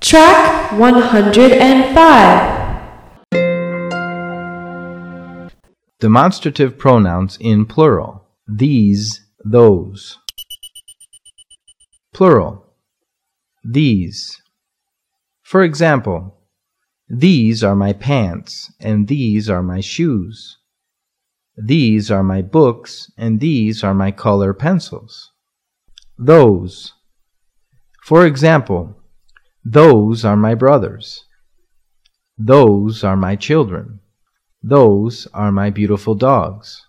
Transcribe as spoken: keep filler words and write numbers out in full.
Track one hundred five. Demonstrative pronouns in plural. These, those. Plural. These. For example, these are my pants, and these are my shoes. These are my books, and these are my color pencils. Those. For example, those are my brothers. Those are my children. Those are my beautiful dogs.